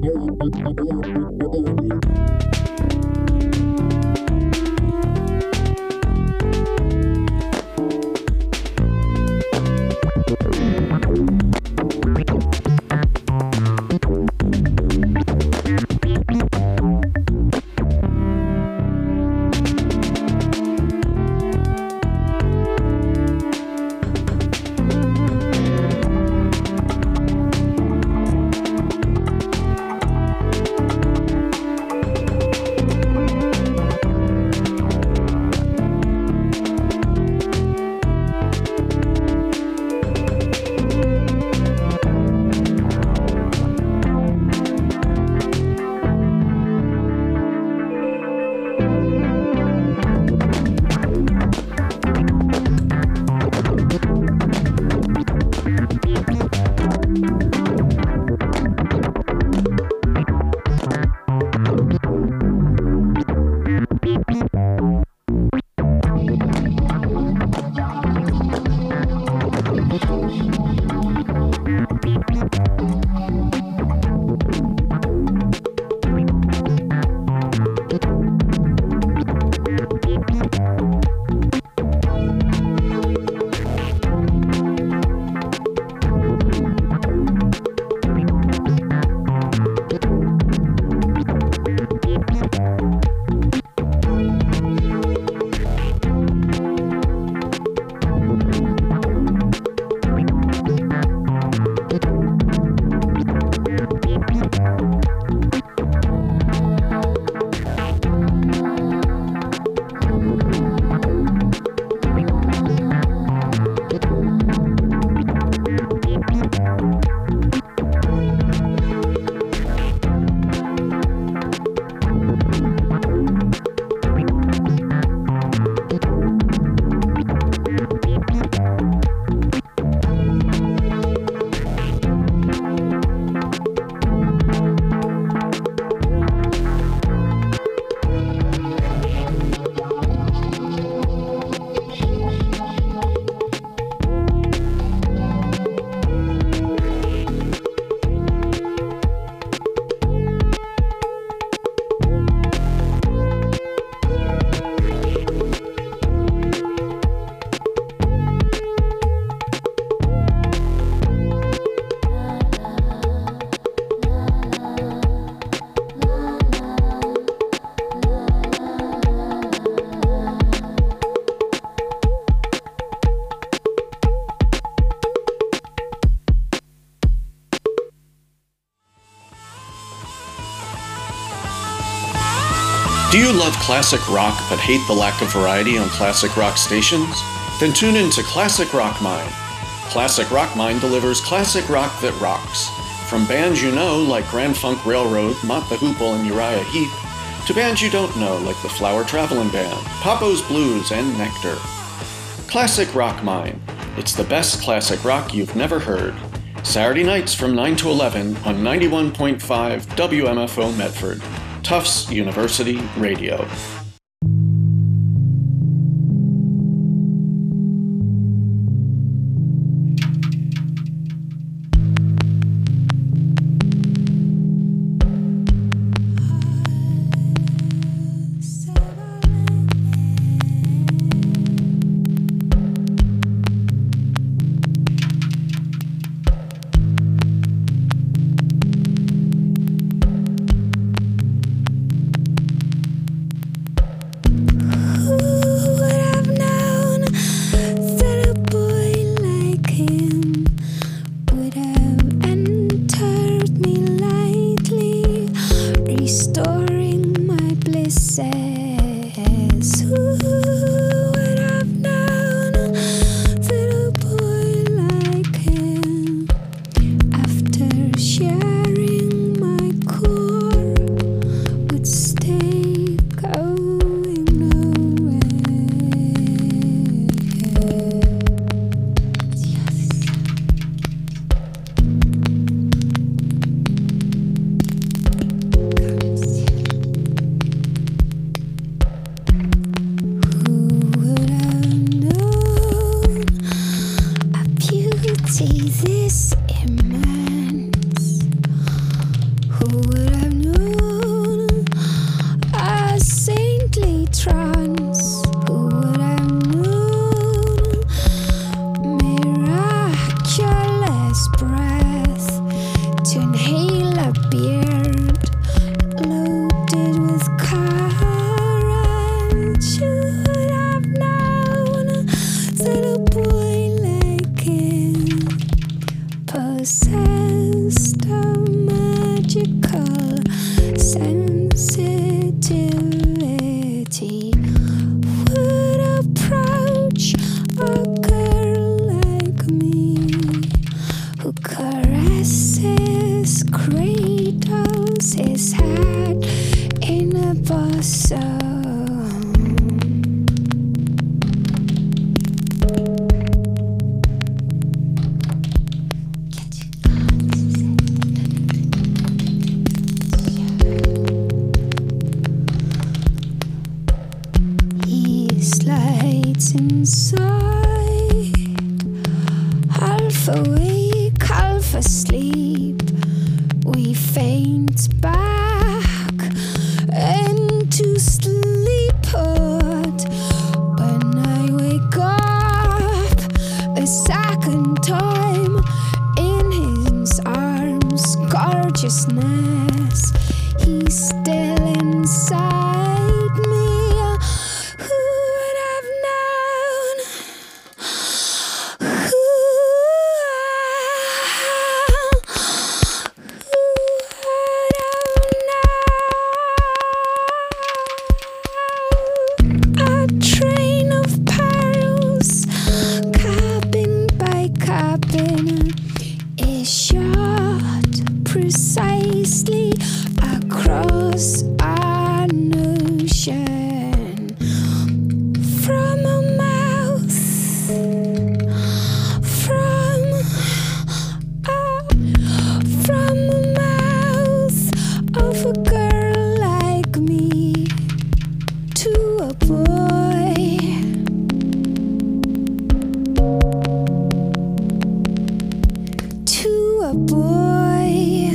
Do you love classic rock but hate the lack of variety on classic rock stations? Then tune in to Classic Rock Mind. Classic Rock Mind delivers classic rock that rocks. From bands you know like Grand Funk Railroad, Mott the Hoople, and Uriah Heep, to bands you don't know like the Flower Traveling Band, Papo's Blues, and Nectar. Classic Rock Mind. It's the best classic rock you've never heard. Saturday nights from 9 to 11 on 91.5 WMFO Medford. Tufts University Radio. caresses, cradles his head in a bosom. He slides inside, half awake, half asleep. We faint back into sleephood. When I wake up a second time in his arms, gorgeousness, he's still inside me. Who would have known? A train of perils, cabin by cabin, is shot precisely across an ocean from a mouth, from a mouth of a girl like me to a boy, to a boy,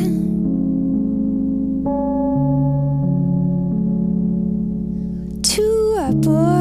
to a boy.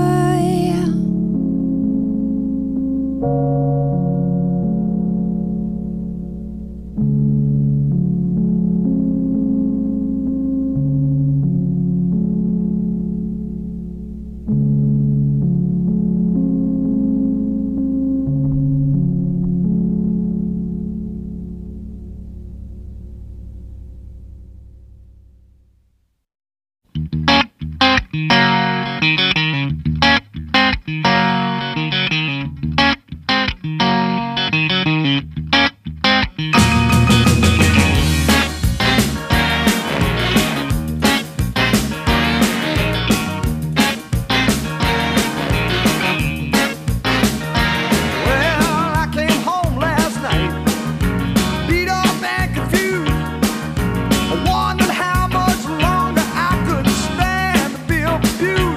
Well, I came home last night, beat up and confused. I wondered how much longer I could stand to be abused.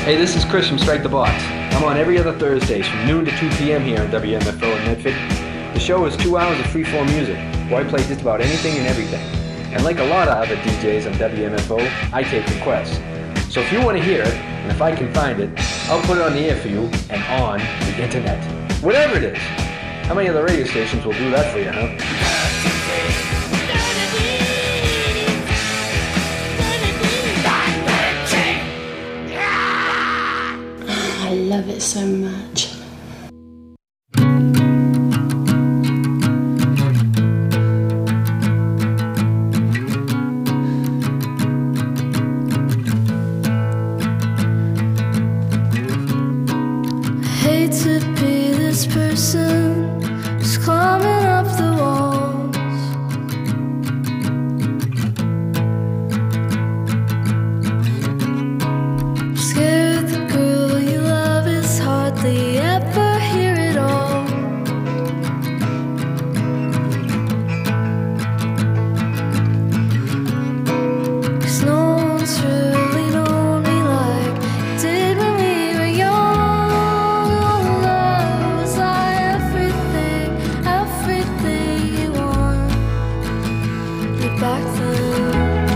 Hey, this is Chris from Strike the Box. I'm on every other Thursdays from noon to 2 p.m. here on WMFO in Medford. The show is 2 hours of free-form music, where I play just about anything and everything. And like a lot of other DJs on WMFO, I take requests. So if you want to hear it, and if I can find it, I'll put it on the air for you and on the internet. Whatever it is. How many other radio stations will do that for you, huh? I love it so much. Hate to be this person who's climbing up the walls. Scared the girl you love is hardly ever hear it all. 'Cause no one's really known me like it did when we were young. Love was like everything, everything you wanted back then.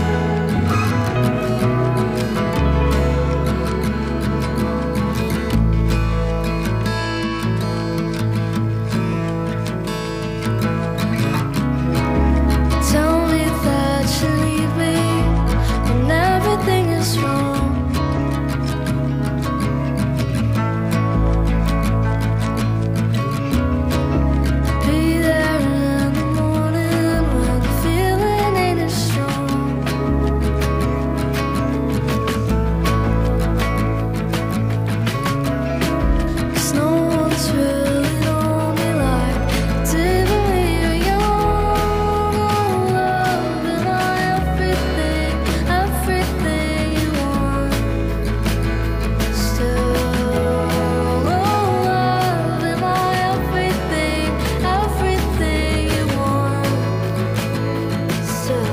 Tell me that you need me when everything is wrong. Be there in the morning when the feeling ain't as strong. 'Cause no one's really known me like it did when we were young. Love is like everything, everything you want. Still, love is like everything, everything you want. Still.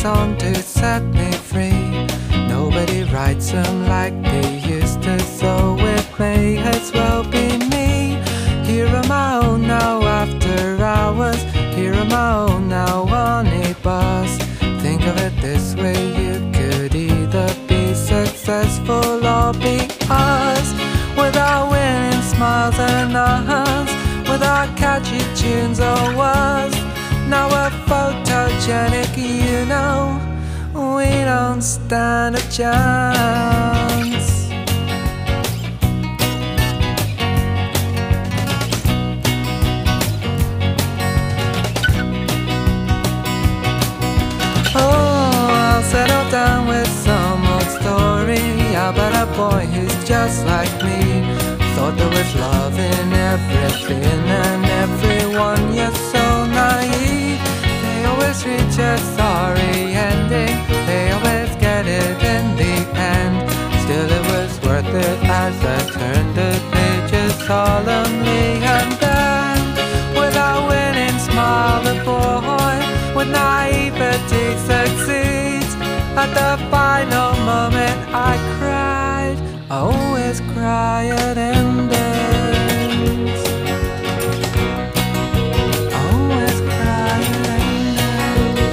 song to set me free. Nobody writes them like they used to, so it may as well be me. Here on my own now after hours, here on my own now on a bus. Think of it this way, you could either be successful or be us. With our winning smiles and our hands, with our catchy tunes or words. Now we're photogenic, you know, we don't stand a chance. Settle down with some old story about a boy who's just like me. Thought there was love in everything and everyone, you're so naive. They always reach a sorry ending, they always get it in the end. Still it was worth it as I turned the pages solemnly. And then, with our winning smile, the boy with naivety succeeds. At the final moment I cried, I always cry at endings. I always cry at endings.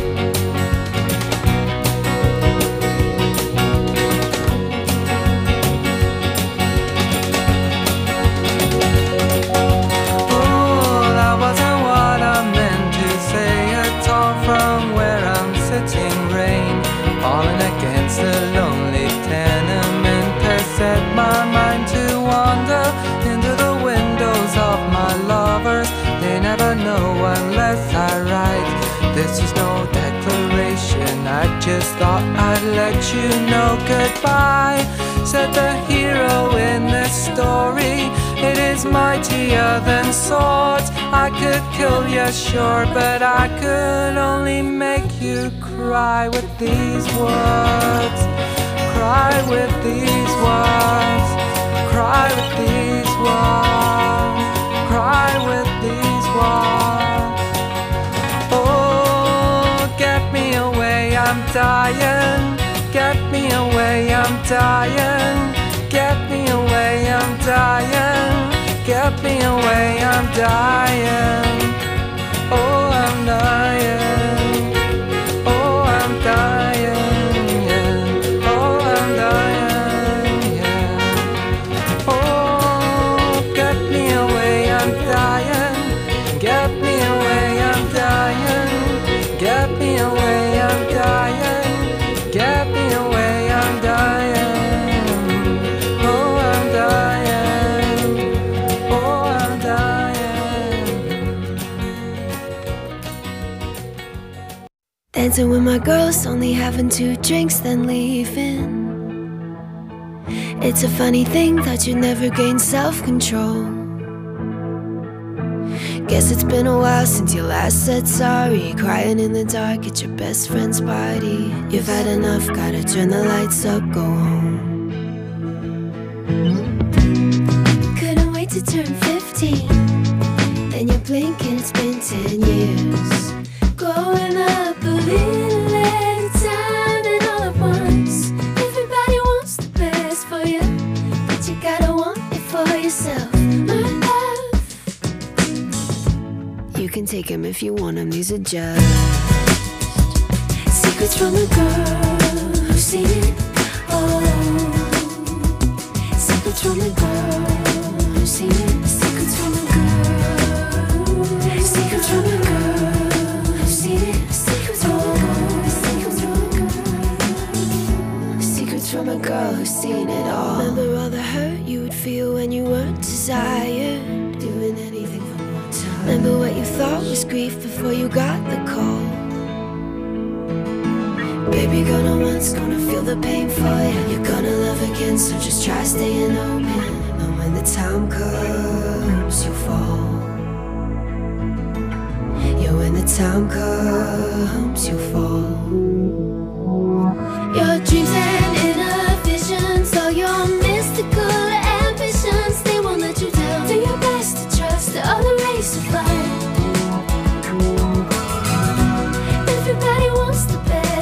Oh, that wasn't what I meant to say at all. From where I'm sitting, rain falling against the lonely tenement has set my mind to wander into the windows of my lovers. They never know unless I write. This is no declaration, I just thought I'd let you know goodbye. Said the hero in this story, it is mightier than swords. I could kill you, sure, but I could only make you cry with these words. Cry with these words. Cry with these words. Cry with these words. Oh, get me away, I'm dying. Get me away, I'm dying. Get me away, I'm dying. Get me away, I'm dying. Oh, I'm dying. Oh, I'm dying, yeah. Oh, I'm dying, yeah. Oh, get me away, I'm dying. Get me away, I'm dying. Get me away, I'm dying. Get me away, I'm dying. Oh, I'm dying. Oh, I'm dying. Dancing with my girls, only having 2 drinks, then leaving. It's a funny thing that you never gain self-control. Guess it's been a while since you last said sorry. Crying in the dark at your best friend's party. You've had enough, gotta turn the lights up, go home. Couldn't wait to turn 15. Then you blink and it's been 10 years. Growing up a little at a time and all at once. Everybody wants the best for you, but you gotta want it for yourself, my love. You can take them if you want them, these are just secrets from a girl who's seen it all. Secrets from a girl who's seen it. Secrets from a girl. Secrets from a girl who's seen it. Secrets from a girl. Secrets from a girl who's seen it all. Remember all the hurt you would feel when you weren't desired, doing anything for more time. Remember what you thought was grief before you got the call. Baby, gonna once, gonna feel the pain for you. You're gonna love again, so just try staying open. And when the time comes, you fall. Yeah, when the time comes, you fall. Your dreams and inner visions, all your mystical ambitions, they won't let you down. Do your best to trust the other race of life. Everybody wants the best.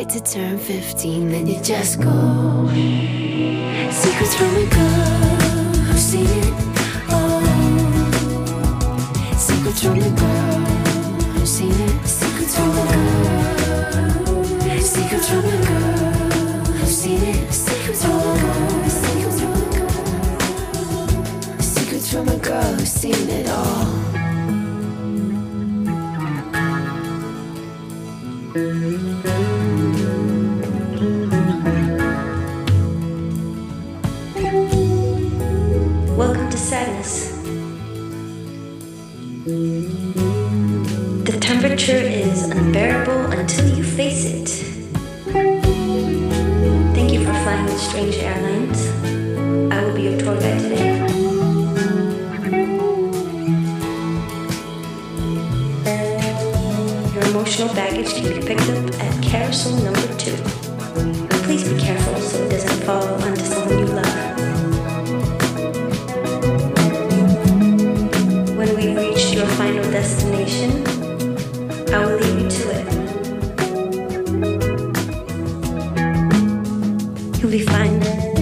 wait to turn 15, then you just go. Secrets from a girl who's seen it all. Secrets from a girl who's seen it. Secrets from a girl. Secrets from a girl who's seen it. Secrets from a girl. Secrets from a girl. Secrets from a girl who's seen it all. Welcome to sadness. The temperature is unbearable until you face it. Thank you for flying with Strange Airlines. I will be your tour guide today. Your emotional baggage can be picked up at carousel number 2. Please be careful so it doesn't fall onto someone you love. When we reach your final destination, I will leave you to it. You'll be fine.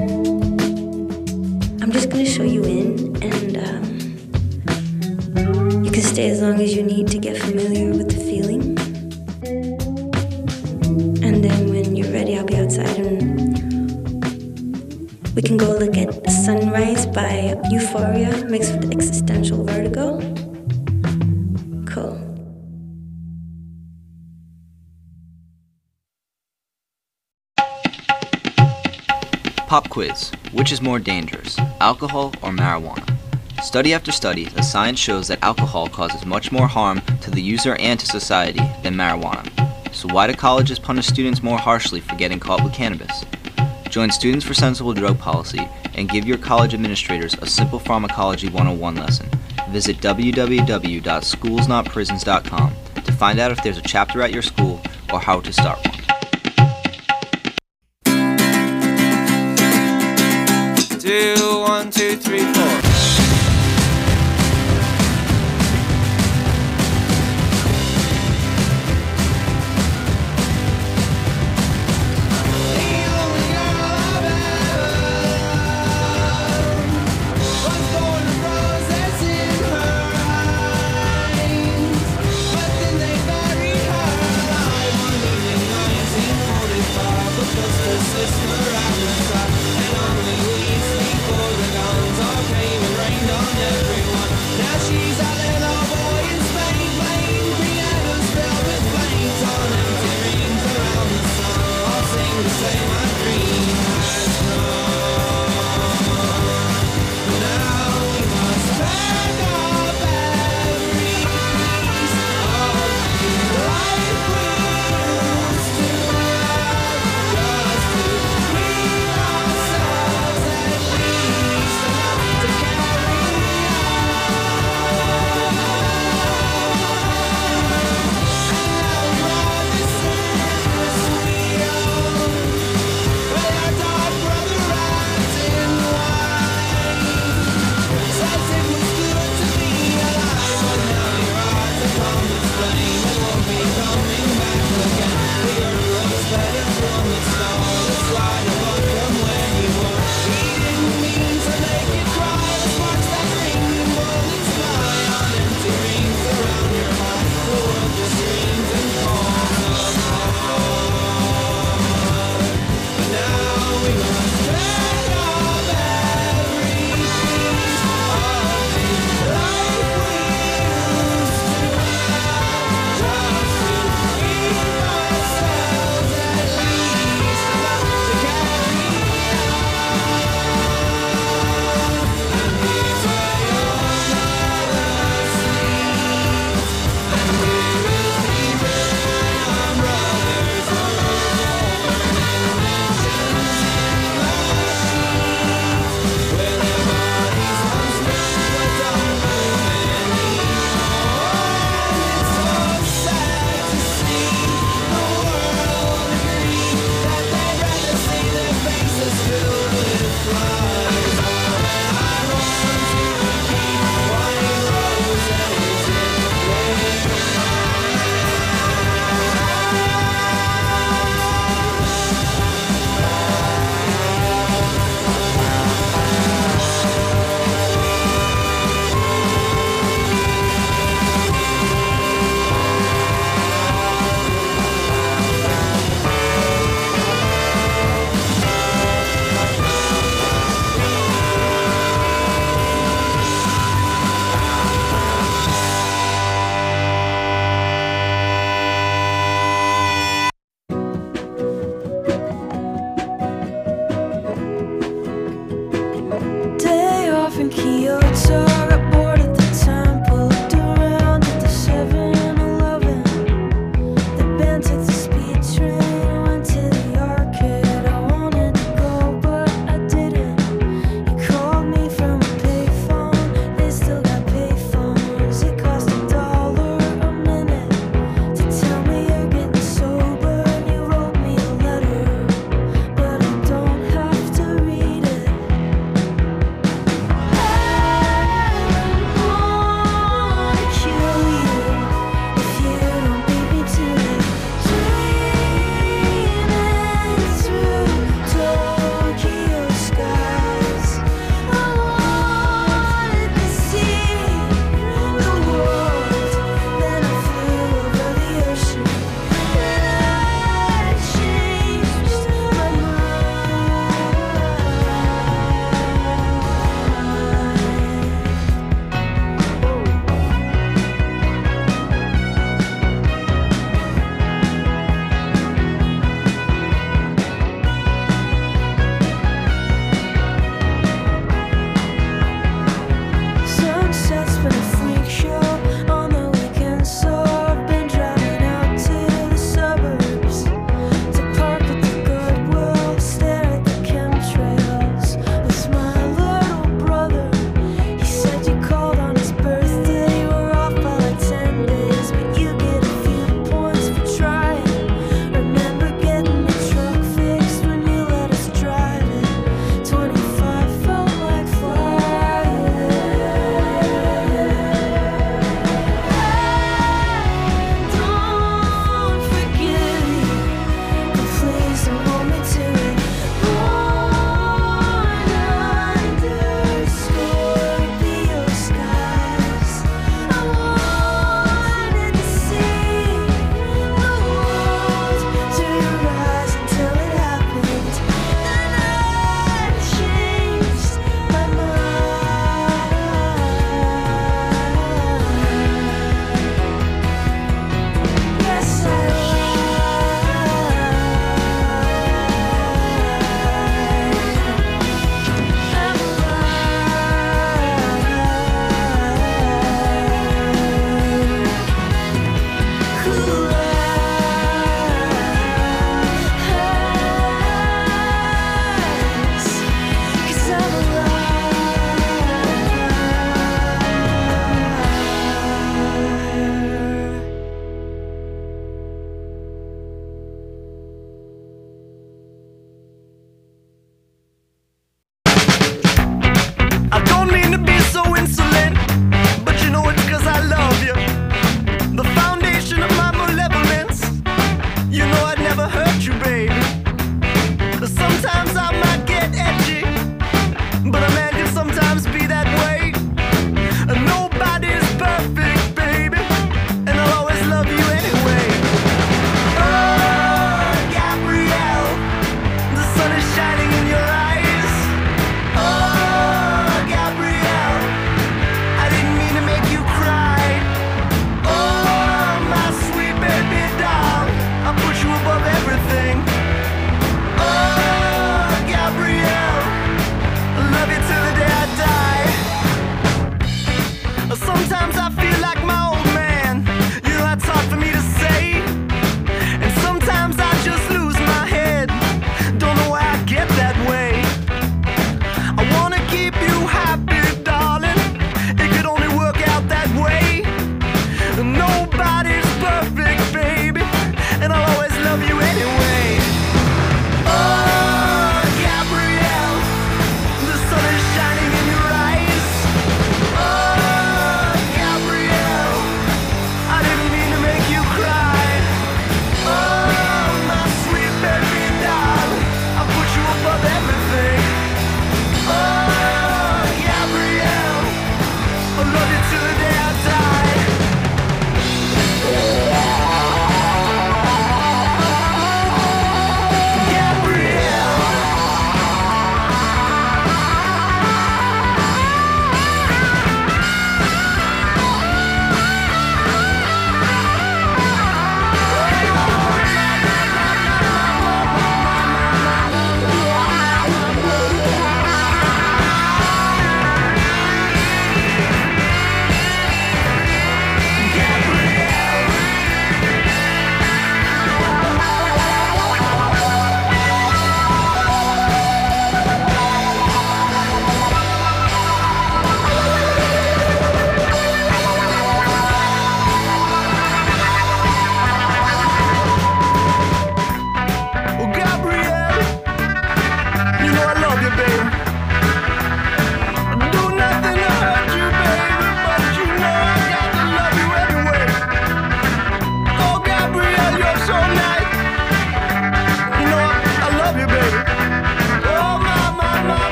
I'm just gonna show you in, and you can stay as long as you need to get familiar with the feeling. And then when you're ready, I'll be outside and we can go look at Sunrise by Euphoria mixed with existential vertigo. Cool. Pop quiz. Which is more dangerous, alcohol or marijuana? Study after study, the science shows that alcohol causes much more harm to the user and to society than marijuana. So why do colleges punish students more harshly for getting caught with cannabis? Join Students for Sensible Drug Policy and give your college administrators a simple pharmacology 101 lesson. Visit www.schoolsnotprisons.com to find out if there's a chapter at your school or how to start one. 2, 1, 2, 3, 4. And only we sleep for the guns are paying.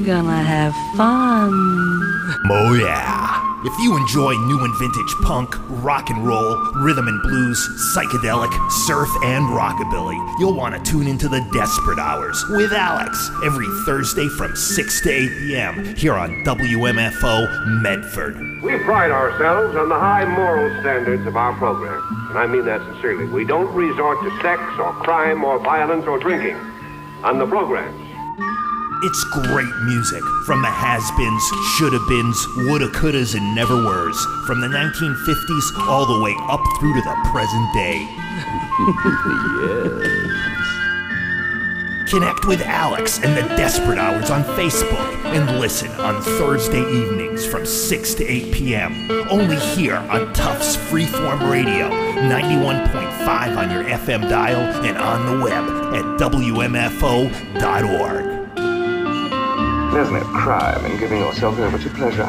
gonna have fun. Oh yeah. If you enjoy new and vintage punk, rock and roll, rhythm and blues, psychedelic, surf, and rockabilly, you'll want to tune into the Desperate Hours with Alex every Thursday from 6 to 8 p.m. here on WMFO Medford. We pride ourselves on the high moral standards of our program, and I mean that sincerely. We don't resort to sex or crime or violence or drinking on the programs. It's great music from the has-beens, shoulda-beens, woulda, couldas, and never-weres, from the 1950s all the way up through to the present day. Yes. Connect with Alex and the Desperate Hours on Facebook and listen on Thursday evenings from 6 to 8 p.m. Only here on Tufts Freeform Radio, 91.5 on your FM dial and on the web at WMFO.org. There's no crime in giving yourself over to pleasure.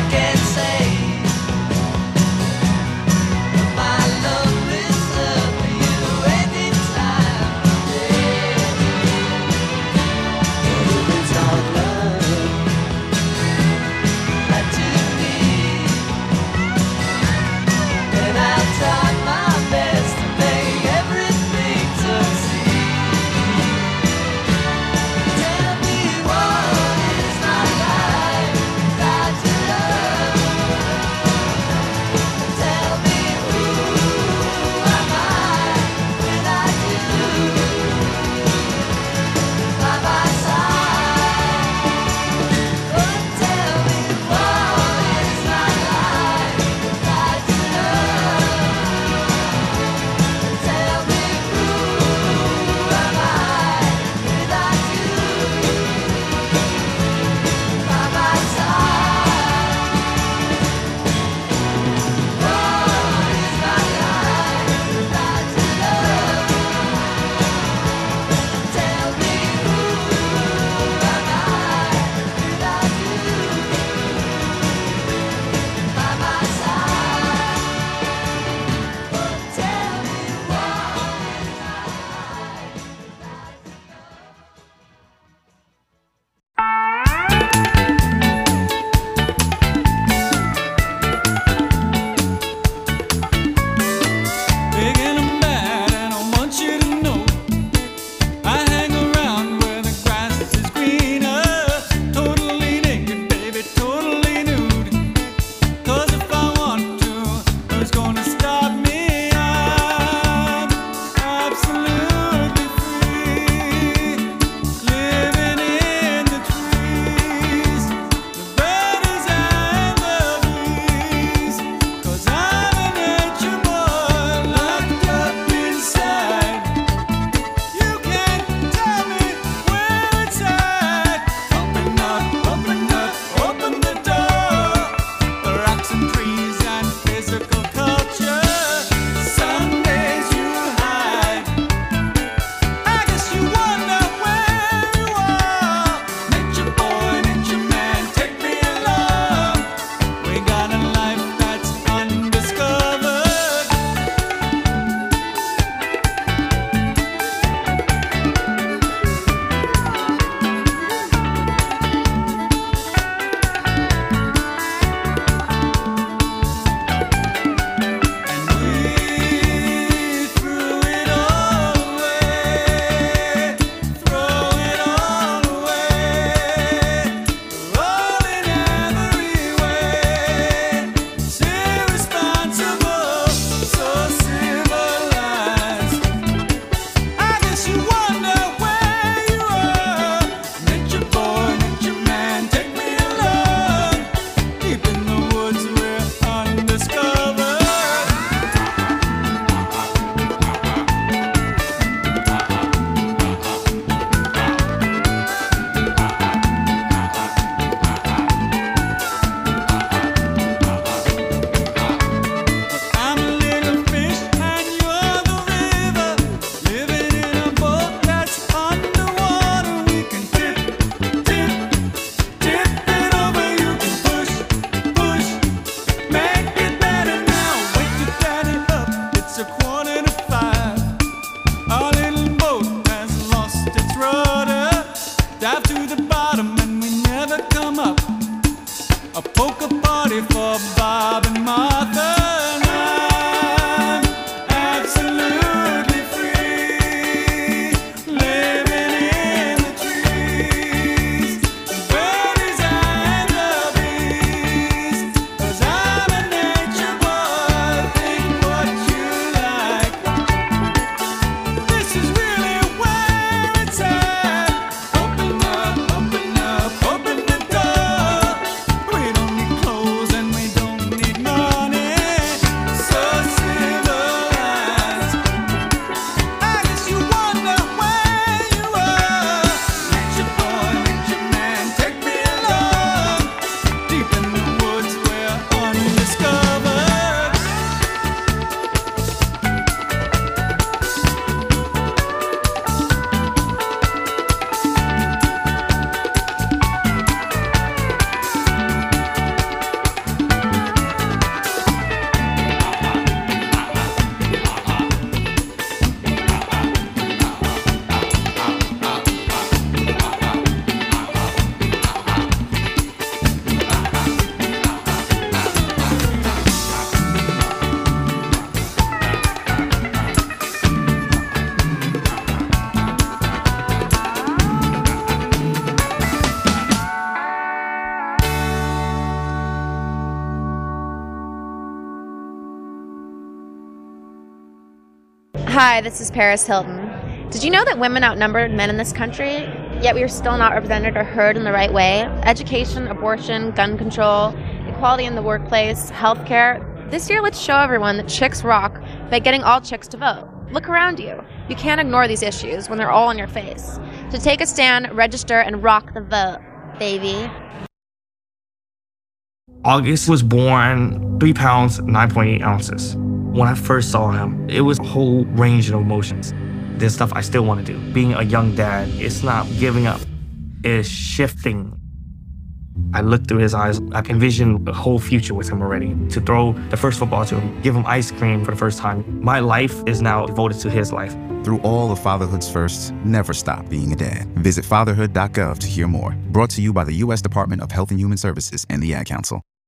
Open the door. We don't need clothes and we don't need money. Hi, this is Paris Hilton. Did you know that women outnumbered men in this country, yet we are still not represented or heard in the right way? Education, abortion, gun control, equality in the workplace, healthcare. This year, let's show everyone that chicks rock by getting all chicks to vote. Look around you. You can't ignore these issues when they're all in your face. To take a stand, register, and rock the vote, baby. August was born 3 pounds, 9.8 ounces. When I first saw him, it was a whole range of emotions. There's stuff I still want to do. Being a young dad, it's not giving up, it's shifting. I looked through his eyes, I envisioned a whole future with him already. To throw the first football to him, give him ice cream for the first time. My life is now devoted to his life. Through all of fatherhood's firsts, never stop being a dad. Visit fatherhood.gov to hear more. Brought to you by the U.S. Department of Health and Human Services and the Ad Council.